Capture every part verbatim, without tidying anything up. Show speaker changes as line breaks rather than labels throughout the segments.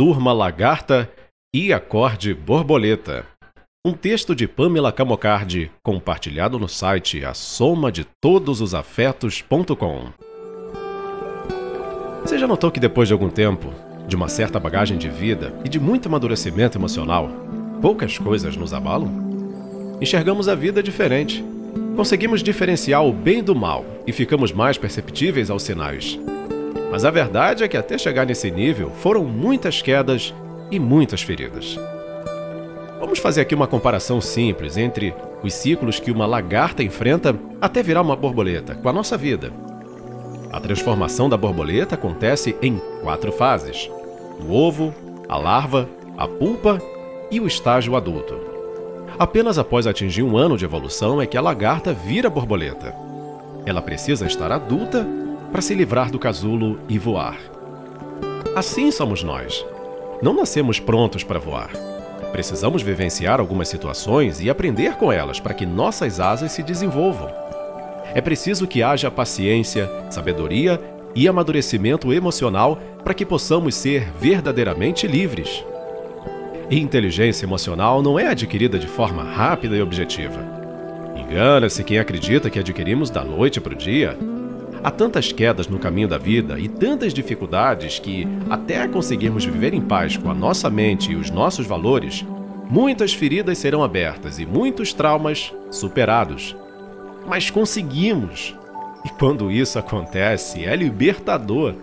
Durma Lagarta e Acorde Borboleta. Um texto de Pamela Camocardi, compartilhado no site a soma de todos os afetos ponto com. Você já notou que depois de algum tempo, de uma certa bagagem de vida e de muito amadurecimento emocional, poucas coisas nos abalam? Enxergamos a vida diferente. Conseguimos diferenciar o bem do mal e ficamos mais perceptíveis aos sinais. Mas a verdade é que até chegar nesse nível foram muitas quedas e muitas feridas. Vamos fazer aqui uma comparação simples entre os ciclos que uma lagarta enfrenta até virar uma borboleta com a nossa vida. A transformação da borboleta acontece em quatro fases: o ovo, a larva, a pulpa e o estágio adulto. Apenas após atingir um ano de evolução é que a lagarta vira borboleta. Ela precisa estar adulta para se livrar do casulo e voar. Assim somos nós. Não nascemos prontos para voar. Precisamos vivenciar algumas situações e aprender com elas para que nossas asas se desenvolvam. É preciso que haja paciência, sabedoria e amadurecimento emocional para que possamos ser verdadeiramente livres. E inteligência emocional não é adquirida de forma rápida e objetiva. Engana-se quem acredita que adquirimos da noite para o dia. Há tantas quedas no caminho da vida e tantas dificuldades que, até conseguirmos viver em paz com a nossa mente e os nossos valores, muitas feridas serão abertas e muitos traumas superados. Mas conseguimos! E quando isso acontece, é libertador.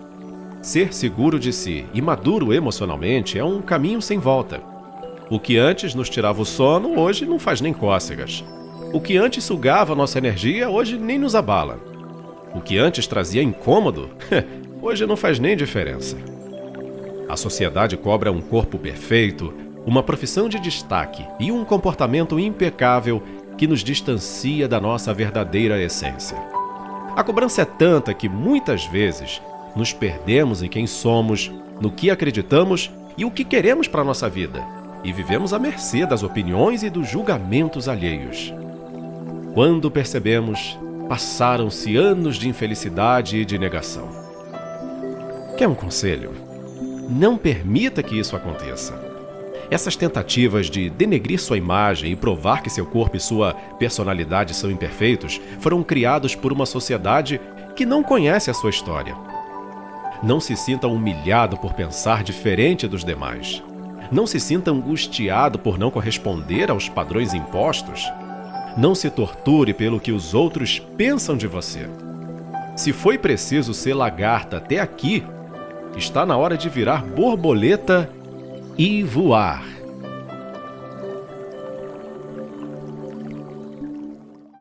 Ser seguro de si e maduro emocionalmente é um caminho sem volta. O que antes nos tirava o sono, hoje não faz nem cócegas. O que antes sugava nossa energia, hoje nem nos abala. O que antes trazia incômodo, hoje não faz nem diferença. A sociedade cobra um corpo perfeito, uma profissão de destaque e um comportamento impecável que nos distancia da nossa verdadeira essência. A cobrança é tanta que, muitas vezes, nos perdemos em quem somos, no que acreditamos e o que queremos para a nossa vida, e vivemos à mercê das opiniões e dos julgamentos alheios. Quando percebemos, passaram-se anos de infelicidade e de negação. Quer um conselho? Não permita que isso aconteça. Essas tentativas de denegrir sua imagem e provar que seu corpo e sua personalidade são imperfeitos foram criados por uma sociedade que não conhece a sua história. Não se sinta humilhado por pensar diferente dos demais. Não se sinta angustiado por não corresponder aos padrões impostos. Não se torture pelo que os outros pensam de você. Se foi preciso ser lagarta até aqui, está na hora de virar borboleta e voar.